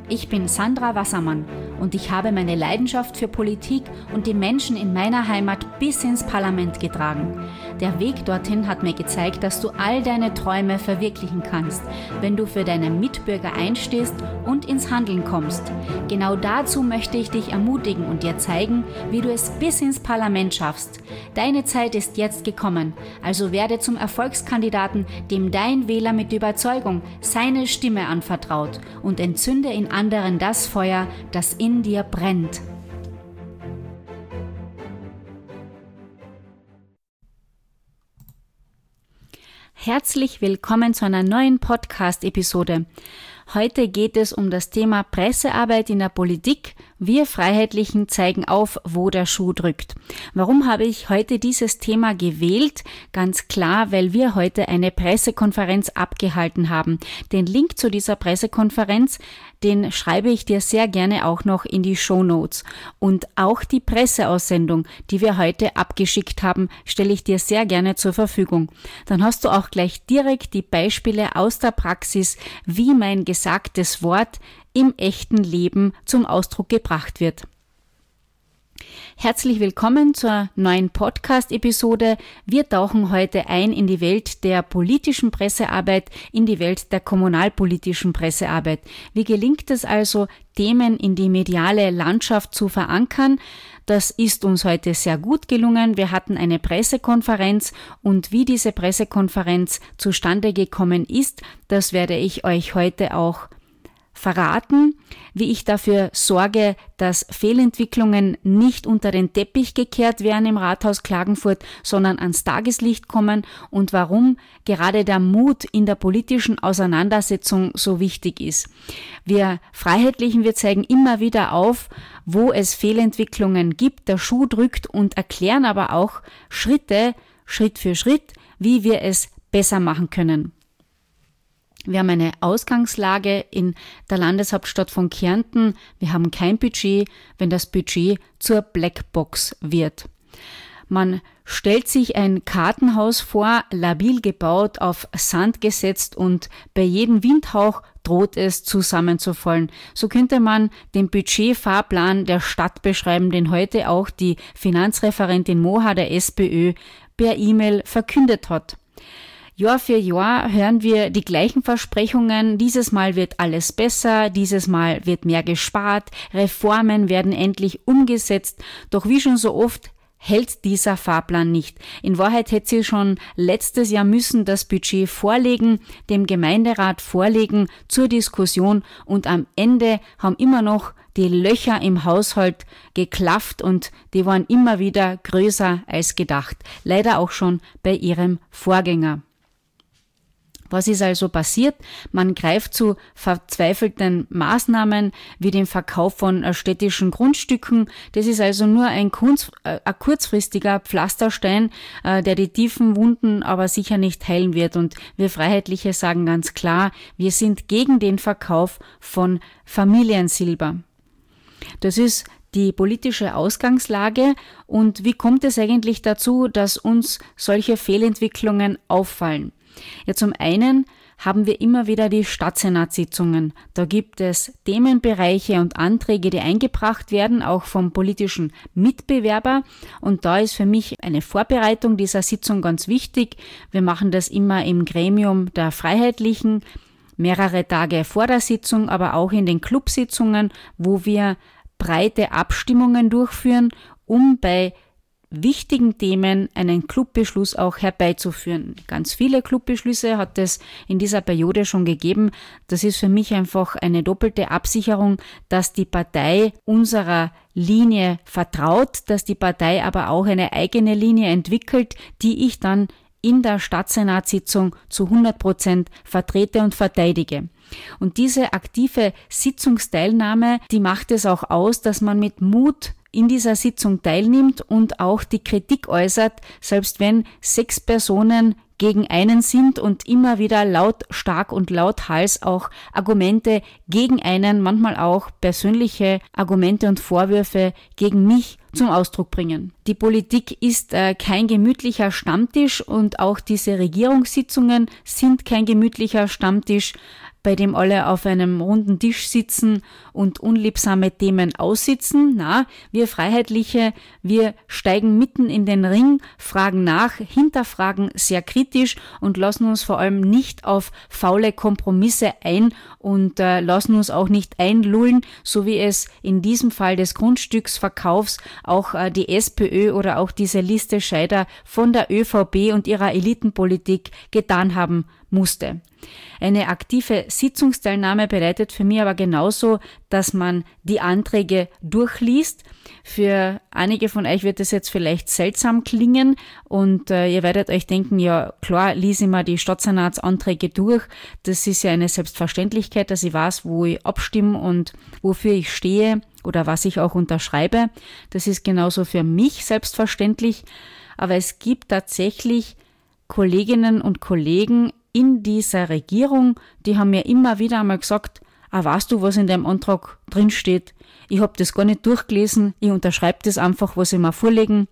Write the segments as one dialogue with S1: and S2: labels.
S1: Ich bin Sandra Wassermann und ich habe meine Leidenschaft für Politik und die Menschen in meiner Heimat bis ins Parlament getragen. Der Weg dorthin hat mir gezeigt, dass du all deine Träume verwirklichen kannst, wenn du für deine Mitbürger einstehst und ins Handeln kommst. Genau dazu möchte ich dich ermutigen und dir zeigen, wie du es bis ins Parlament schaffst. Deine Zeit ist jetzt gekommen, also werde zum Erfolgskandidaten, dem dein Wähler mit Überzeugung seine Stimme anvertraut und entzünde in anderen das Feuer, das in dir brennt. Herzlich willkommen zu einer neuen Podcast-Episode. Heute geht es um das Thema Pressearbeit in der Politik. Wir Freiheitlichen zeigen auf, wo der Schuh drückt. Warum habe ich heute dieses Thema gewählt? Ganz klar, weil wir heute eine Pressekonferenz abgehalten haben. Den Link zu dieser Pressekonferenz, den schreibe ich dir sehr gerne auch noch in die Shownotes. Und auch die Presseaussendung, die wir heute abgeschickt haben, stelle ich dir sehr gerne zur Verfügung. Dann hast du auch gleich direkt die Beispiele aus der Praxis, wie mein gesagtes Wort im echten Leben zum Ausdruck gebracht wird. Herzlich willkommen zur neuen Podcast-Episode. Wir tauchen heute ein in die Welt der politischen Pressearbeit, in die Welt der kommunalpolitischen Pressearbeit. Wie gelingt es also, Themen in die mediale Landschaft zu verankern? Das ist uns heute sehr gut gelungen. Wir hatten eine Pressekonferenz und wie diese Pressekonferenz zustande gekommen ist, das werde ich euch heute auch verraten, wie ich dafür sorge, dass Fehlentwicklungen nicht unter den Teppich gekehrt werden im Rathaus Klagenfurt, sondern ans Tageslicht kommen und warum gerade der Mut in der politischen Auseinandersetzung so wichtig ist. Wir Freiheitlichen, wir zeigen immer wieder auf, wo es Fehlentwicklungen gibt, der Schuh drückt und erklären aber auch Schritt für Schritt, wie wir es besser machen können. Wir haben eine Ausgangslage in der Landeshauptstadt von Kärnten. Wir haben kein Budget, wenn das Budget zur Blackbox wird. Man stellt sich ein Kartenhaus vor, labil gebaut, auf Sand gesetzt und bei jedem Windhauch droht es zusammenzufallen. So könnte man den Budgetfahrplan der Stadt beschreiben, den heute auch die Finanzreferentin Moha der SPÖ per E-Mail verkündet hat. Jahr für Jahr hören wir die gleichen Versprechungen. Dieses Mal wird alles besser, dieses Mal wird mehr gespart, Reformen werden endlich umgesetzt. Doch wie schon so oft hält dieser Fahrplan nicht. In Wahrheit hätte sie schon letztes Jahr müssen das Budget vorlegen, dem Gemeinderat vorlegen zur Diskussion und am Ende haben immer noch die Löcher im Haushalt geklafft und die waren immer wieder größer als gedacht. Leider auch schon bei ihrem Vorgänger. Was ist also passiert? Man greift zu verzweifelten Maßnahmen wie dem Verkauf von städtischen Grundstücken. Das ist also nur ein kurzfristiger Pflasterstein, der die tiefen Wunden aber sicher nicht heilen wird. Und wir Freiheitliche sagen ganz klar, wir sind gegen den Verkauf von Familiensilber. Das ist die politische Ausgangslage. Und wie kommt es eigentlich dazu, dass uns solche Fehlentwicklungen auffallen? Ja, zum einen haben wir immer wieder die Stadtsenatssitzungen. Da gibt es Themenbereiche und Anträge, die eingebracht werden, auch vom politischen Mitbewerber. Und da ist für mich eine Vorbereitung dieser Sitzung ganz wichtig. Wir machen das immer im Gremium der Freiheitlichen, mehrere Tage vor der Sitzung, aber auch in den Clubsitzungen, wo wir breite Abstimmungen durchführen, um bei wichtigen Themen einen Clubbeschluss auch herbeizuführen. Ganz viele Clubbeschlüsse hat es in dieser Periode schon gegeben. Das ist für mich einfach eine doppelte Absicherung, dass die Partei unserer Linie vertraut, dass die Partei aber auch eine eigene Linie entwickelt, die ich dann in der Stadtsenatssitzung zu 100% vertrete und verteidige. Und diese aktive Sitzungsteilnahme, die macht es auch aus, dass man mit Mut in dieser Sitzung teilnimmt und auch die Kritik äußert, selbst wenn 6 Personen gegen einen sind und immer wieder lautstark und lauthals auch Argumente gegen einen, manchmal auch persönliche Argumente und Vorwürfe gegen mich zum Ausdruck bringen. Die Politik ist kein gemütlicher Stammtisch und auch diese Regierungssitzungen sind kein gemütlicher Stammtisch, bei dem alle auf einem runden Tisch sitzen und unliebsame Themen aussitzen. Na, wir Freiheitliche, wir steigen mitten in den Ring, fragen nach, hinterfragen sehr kritisch und lassen uns vor allem nicht auf faule Kompromisse ein und lassen uns auch nicht einlullen, so wie es in diesem Fall des Grundstücksverkaufs auch die SPÖ oder auch diese Liste Scheider von der ÖVP und ihrer Elitenpolitik getan haben musste. Eine aktive Sitzungsteilnahme bedeutet für mich aber genauso, dass man die Anträge durchliest. Für einige von euch wird es jetzt vielleicht seltsam klingen und ihr werdet euch denken, ja klar, lese ich mal die Stadtsenatsanträge durch. Das ist ja eine Selbstverständlichkeit, dass ich weiß, wo ich abstimme und wofür ich stehe oder was ich auch unterschreibe. Das ist genauso für mich selbstverständlich. Aber es gibt tatsächlich Kolleginnen und Kollegen in dieser Regierung, die haben mir immer wieder einmal gesagt, weißt du, was in dem Antrag drinsteht? Ich habe das gar nicht durchgelesen, ich unterschreibe das einfach, was sie mir vorlegen.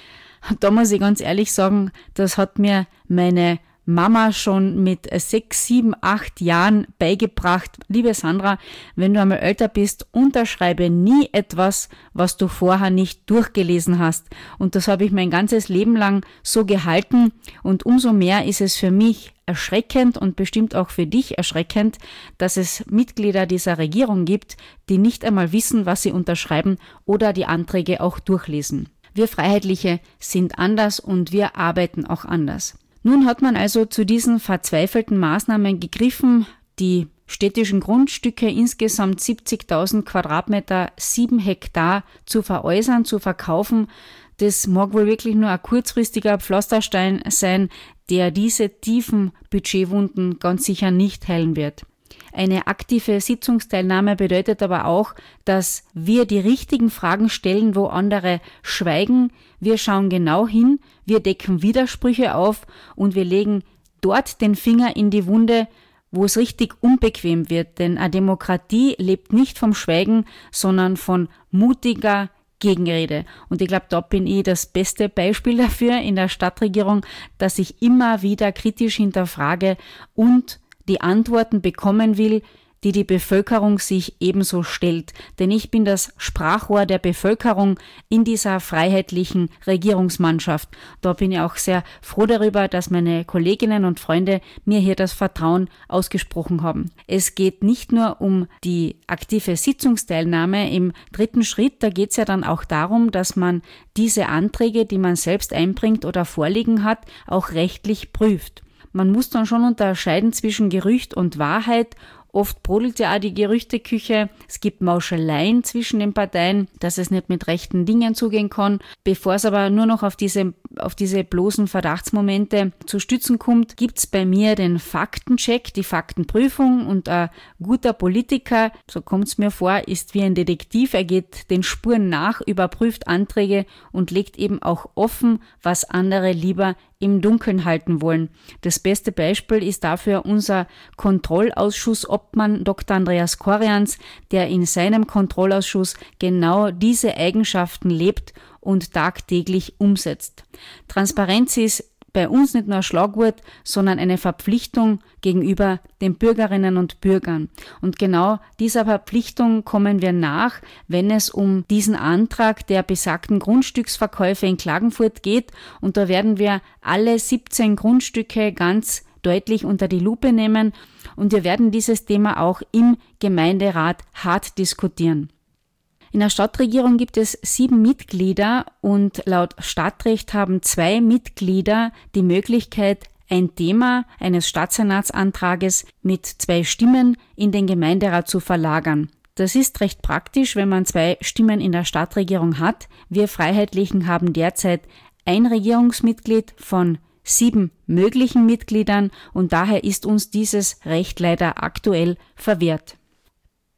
S1: Da muss ich ganz ehrlich sagen, das hat mir meine Mama schon mit 6, 7, 8 Jahren beigebracht. Liebe Sandra, wenn du einmal älter bist, unterschreibe nie etwas, was du vorher nicht durchgelesen hast. Und das habe ich mein ganzes Leben lang so gehalten. Und umso mehr ist es für mich erschreckend und bestimmt auch für dich erschreckend, dass es Mitglieder dieser Regierung gibt, die nicht einmal wissen, was sie unterschreiben oder die Anträge auch durchlesen. Wir Freiheitliche sind anders und wir arbeiten auch anders. Nun hat man also zu diesen verzweifelten Maßnahmen gegriffen, die städtischen Grundstücke, insgesamt 70.000 Quadratmeter, 7 Hektar zu veräußern, zu verkaufen. Das mag wohl wirklich nur ein kurzfristiger Pflasterstein sein, der diese tiefen Budgetwunden ganz sicher nicht heilen wird. Eine aktive Sitzungsteilnahme bedeutet aber auch, dass wir die richtigen Fragen stellen, wo andere schweigen. Wir schauen genau hin, wir decken Widersprüche auf und wir legen dort den Finger in die Wunde, wo es richtig unbequem wird. Denn eine Demokratie lebt nicht vom Schweigen, sondern von mutiger Gegenrede. Und ich glaube, da bin ich das beste Beispiel dafür in der Stadtregierung, dass ich immer wieder kritisch hinterfrage und die Antworten bekommen will, die die Bevölkerung sich ebenso stellt. Denn ich bin das Sprachrohr der Bevölkerung in dieser freiheitlichen Regierungsmannschaft. Da bin ich auch sehr froh darüber, dass meine Kolleginnen und Freunde mir hier das Vertrauen ausgesprochen haben. Es geht nicht nur um die aktive Sitzungsteilnahme im dritten Schritt, da geht es ja dann auch darum, dass man diese Anträge, die man selbst einbringt oder vorliegen hat, auch rechtlich prüft. Man muss dann schon unterscheiden zwischen Gerücht und Wahrheit. Oft brodelt ja auch die Gerüchteküche. Es gibt Mauscheleien zwischen den Parteien, dass es nicht mit rechten Dingen zugehen kann. Bevor es aber nur noch auf diese bloßen Verdachtsmomente zu stützen kommt, gibt's bei mir den Faktencheck, die Faktenprüfung und ein guter Politiker, so kommt's mir vor, ist wie ein Detektiv. Er geht den Spuren nach, überprüft Anträge und legt eben auch offen, was andere lieber im Dunkeln halten wollen. Das beste Beispiel ist dafür unser Kontrollausschuss-Obmann Dr. Andreas Korjans, der in seinem Kontrollausschuss genau diese Eigenschaften lebt und tagtäglich umsetzt. Transparenz ist bei uns nicht nur ein Schlagwort, sondern eine Verpflichtung gegenüber den Bürgerinnen und Bürgern. Und genau dieser Verpflichtung kommen wir nach, wenn es um diesen Antrag der besagten Grundstücksverkäufe in Klagenfurt geht. Und da werden wir alle 17 Grundstücke ganz deutlich unter die Lupe nehmen und wir werden dieses Thema auch im Gemeinderat hart diskutieren. In der Stadtregierung gibt es 7 Mitglieder und laut Stadtrecht haben 2 Mitglieder die Möglichkeit, ein Thema eines Stadtsenatsantrages mit 2 Stimmen in den Gemeinderat zu verlagern. Das ist recht praktisch, wenn man 2 Stimmen in der Stadtregierung hat. Wir Freiheitlichen haben derzeit ein Regierungsmitglied von 7 möglichen Mitgliedern und daher ist uns dieses Recht leider aktuell verwehrt.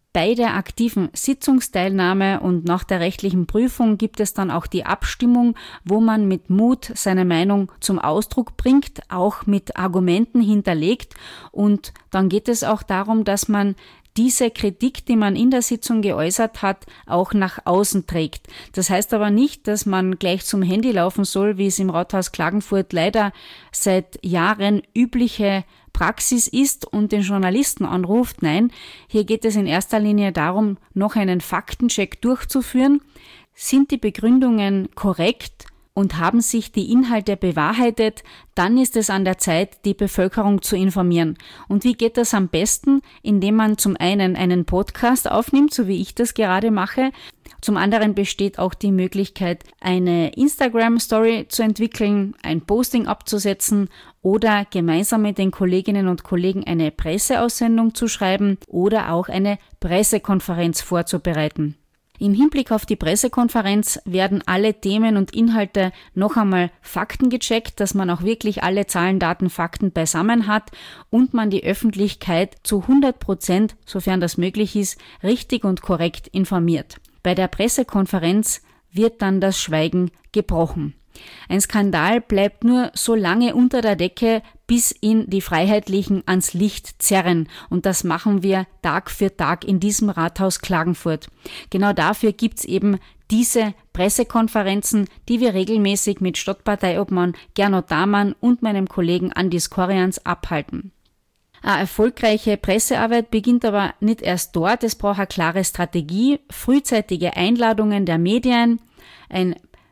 S1: Bei der aktiven Sitzungsteilnahme und nach der rechtlichen Prüfung gibt es dann auch die Abstimmung, wo man mit Mut seine Meinung zum Ausdruck bringt, auch mit Argumenten hinterlegt. Und dann geht es auch darum, dass man diese Kritik, die man in der Sitzung geäußert hat, auch nach außen trägt. Das heißt aber nicht, dass man gleich zum Handy laufen soll, wie es im Rathaus Klagenfurt leider seit Jahren übliche Praxis ist und den Journalisten anruft. Nein, hier geht es in erster Linie darum, noch einen Faktencheck durchzuführen. Sind die Begründungen korrekt und haben sich die Inhalte bewahrheitet, dann ist es an der Zeit, die Bevölkerung zu informieren. Und wie geht das am besten? Indem man zum einen Podcast aufnimmt, so wie ich das gerade mache. Zum anderen besteht auch die Möglichkeit, eine Instagram-Story zu entwickeln, ein Posting abzusetzen oder gemeinsam mit den Kolleginnen und Kollegen eine Presseaussendung zu schreiben oder auch eine Pressekonferenz vorzubereiten. Im Hinblick auf die Pressekonferenz werden alle Themen und Inhalte noch einmal faktengecheckt, dass man auch wirklich alle Zahlen, Daten, Fakten beisammen hat und man die Öffentlichkeit zu 100%, sofern das möglich ist, richtig und korrekt informiert. Bei der Pressekonferenz wird dann das Schweigen gebrochen. Ein Skandal bleibt nur so lange unter der Decke, bis ihn die Freiheitlichen ans Licht zerren. Und das machen wir Tag für Tag in diesem Rathaus Klagenfurt. Genau dafür gibt's eben diese Pressekonferenzen, die wir regelmäßig mit Stadtparteiobmann Gernot Damann und meinem Kollegen Andi Skorians abhalten. Eine erfolgreiche Pressearbeit beginnt aber nicht erst dort. Es braucht eine klare Strategie, frühzeitige Einladungen der Medien, ein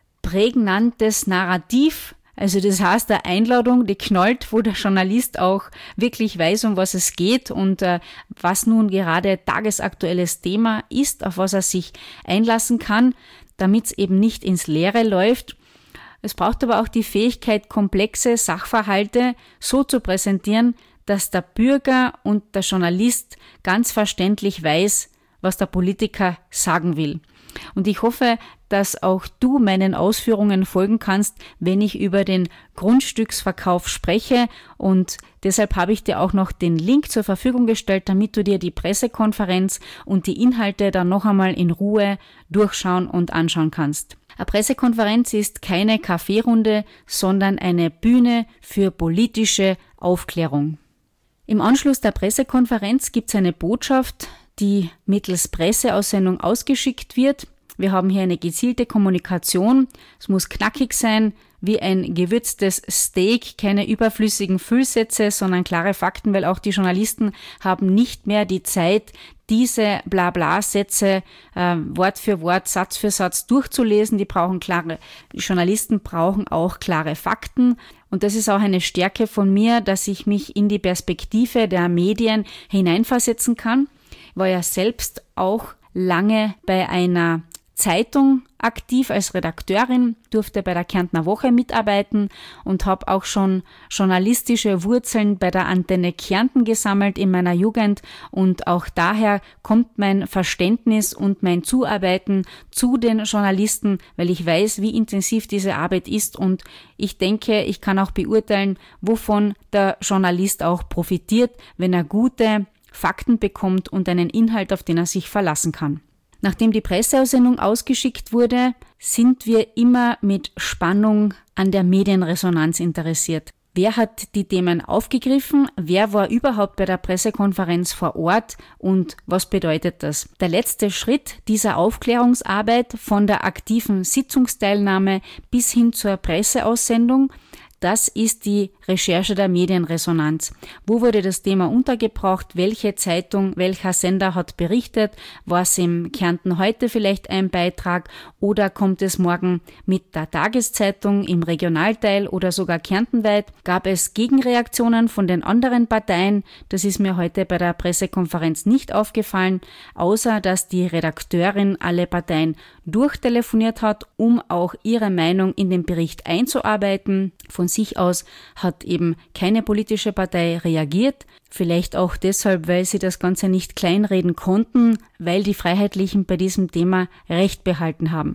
S1: prägnantes Narrativ, also das heißt eine Einladung, die knallt, wo der Journalist auch wirklich weiß, um was es geht und was nun gerade tagesaktuelles Thema ist, auf was er sich einlassen kann, damit es eben nicht ins Leere läuft. Es braucht aber auch die Fähigkeit, komplexe Sachverhalte so zu präsentieren, dass der Bürger und der Journalist ganz verständlich weiß, was der Politiker sagen will. Und ich hoffe, dass auch du meinen Ausführungen folgen kannst, wenn ich über den Grundstücksverkauf spreche. Und deshalb habe ich dir auch noch den Link zur Verfügung gestellt, damit du dir die Pressekonferenz und die Inhalte dann noch einmal in Ruhe durchschauen und anschauen kannst. Eine Pressekonferenz ist keine Kaffeerunde, sondern eine Bühne für politische Aufklärung. Im Anschluss der Pressekonferenz gibt es eine Botschaft, die mittels Presseaussendung ausgeschickt wird. Wir haben hier eine gezielte Kommunikation. Es muss knackig sein, wie ein gewürztes Steak, keine überflüssigen Füllsätze, sondern klare Fakten, weil auch die Journalisten haben nicht mehr die Zeit, diese Blabla-Sätze Wort für Wort, Satz für Satz durchzulesen. Die Journalisten brauchen auch klare Fakten. Und das ist auch eine Stärke von mir, dass ich mich in die Perspektive der Medien hineinversetzen kann. Ich war ja selbst auch lange bei einer Zeitung aktiv als Redakteurin, durfte bei der Kärntner Woche mitarbeiten und habe auch schon journalistische Wurzeln bei der Antenne Kärnten gesammelt in meiner Jugend und auch daher kommt mein Verständnis und mein Zuarbeiten zu den Journalisten, weil ich weiß, wie intensiv diese Arbeit ist und ich denke, ich kann auch beurteilen, wovon der Journalist auch profitiert, wenn er gute Fakten bekommt und einen Inhalt, auf den er sich verlassen kann. Nachdem die Presseaussendung ausgeschickt wurde, sind wir immer mit Spannung an der Medienresonanz interessiert. Wer hat die Themen aufgegriffen? Wer war überhaupt bei der Pressekonferenz vor Ort? Und was bedeutet das? Der letzte Schritt dieser Aufklärungsarbeit von der aktiven Sitzungsteilnahme bis hin zur Presseaussendung, das ist die Recherche der Medienresonanz. Wo wurde das Thema untergebracht? Welche Zeitung, welcher Sender hat berichtet? War es im Kärnten heute vielleicht ein Beitrag? Oder kommt es morgen mit der Tageszeitung im Regionalteil oder sogar kärntenweit? Gab es Gegenreaktionen von den anderen Parteien? Das ist mir heute bei der Pressekonferenz nicht aufgefallen, außer dass die Redakteurin alle Parteien durchtelefoniert hat, um auch ihre Meinung in den Bericht einzuarbeiten. Von sich aus hat eben keine politische Partei reagiert, vielleicht auch deshalb, weil sie das Ganze nicht kleinreden konnten, weil die Freiheitlichen bei diesem Thema Recht behalten haben.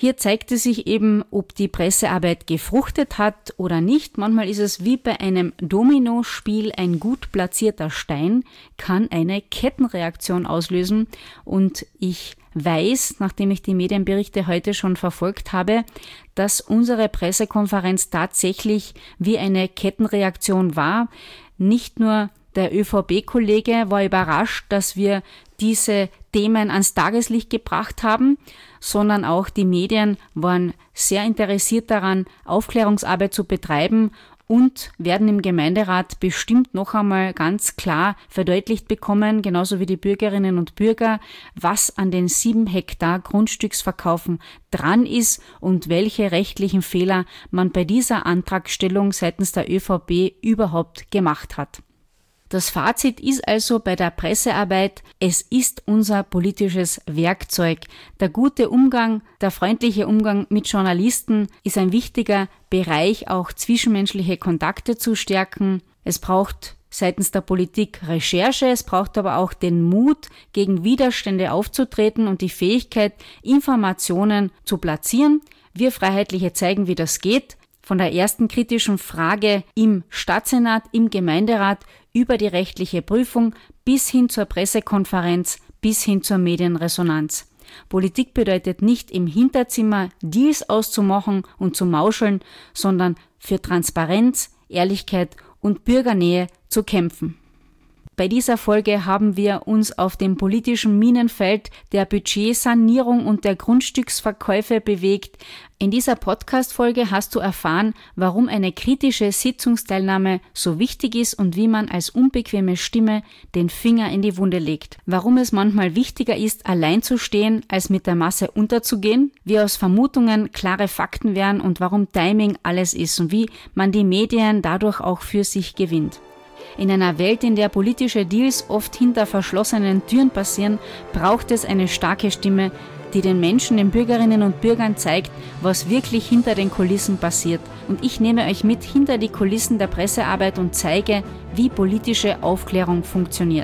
S1: Hier zeigte sich eben, ob die Pressearbeit gefruchtet hat oder nicht. Manchmal ist es wie bei einem Dominospiel, ein gut platzierter Stein kann eine Kettenreaktion auslösen. Und ich weiß, nachdem ich die Medienberichte heute schon verfolgt habe, dass unsere Pressekonferenz tatsächlich wie eine Kettenreaktion war. Nicht nur der ÖVP-Kollege war überrascht, dass wir diese Themen ans Tageslicht gebracht haben, sondern auch die Medien waren sehr interessiert daran, Aufklärungsarbeit zu betreiben und werden im Gemeinderat bestimmt noch einmal ganz klar verdeutlicht bekommen, genauso wie die Bürgerinnen und Bürger, was an den 7 Hektar Grundstücksverkaufen dran ist und welche rechtlichen Fehler man bei dieser Antragstellung seitens der ÖVP überhaupt gemacht hat. Das Fazit ist also bei der Pressearbeit, es ist unser politisches Werkzeug. Der gute Umgang, der freundliche Umgang mit Journalisten ist ein wichtiger Bereich, auch zwischenmenschliche Kontakte zu stärken. Es braucht seitens der Politik Recherche, es braucht aber auch den Mut, gegen Widerstände aufzutreten und die Fähigkeit, Informationen zu platzieren. Wir Freiheitliche zeigen, wie das geht. Von der ersten kritischen Frage im Stadtsenat, im Gemeinderat, über die rechtliche Prüfung bis hin zur Pressekonferenz, bis hin zur Medienresonanz. Politik bedeutet nicht im Hinterzimmer Deals auszumachen und zu mauscheln, sondern für Transparenz, Ehrlichkeit und Bürgernähe zu kämpfen. Bei dieser Folge haben wir uns auf dem politischen Minenfeld der Budgetsanierung und der Grundstücksverkäufe bewegt. In dieser Podcast-Folge hast du erfahren, warum eine kritische Sitzungsteilnahme so wichtig ist und wie man als unbequeme Stimme den Finger in die Wunde legt. Warum es manchmal wichtiger ist, allein zu stehen, als mit der Masse unterzugehen, wie aus Vermutungen klare Fakten werden und warum Timing alles ist und wie man die Medien dadurch auch für sich gewinnt. In einer Welt, in der politische Deals oft hinter verschlossenen Türen passieren, braucht es eine starke Stimme, die den Menschen, den Bürgerinnen und Bürgern zeigt, was wirklich hinter den Kulissen passiert. Und ich nehme euch mit hinter die Kulissen der Pressearbeit und zeige, wie politische Aufklärung funktioniert.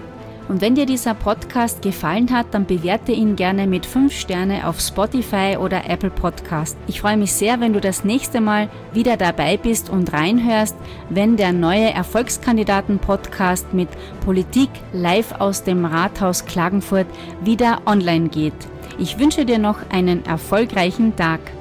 S1: Und wenn dir dieser Podcast gefallen hat, dann bewerte ihn gerne mit 5 Sterne auf Spotify oder Apple Podcast. Ich freue mich sehr, wenn du das nächste Mal wieder dabei bist und reinhörst, wenn der neue Erfolgskandidaten-Podcast mit Politik live aus dem Rathaus Klagenfurt wieder online geht. Ich wünsche dir noch einen erfolgreichen Tag.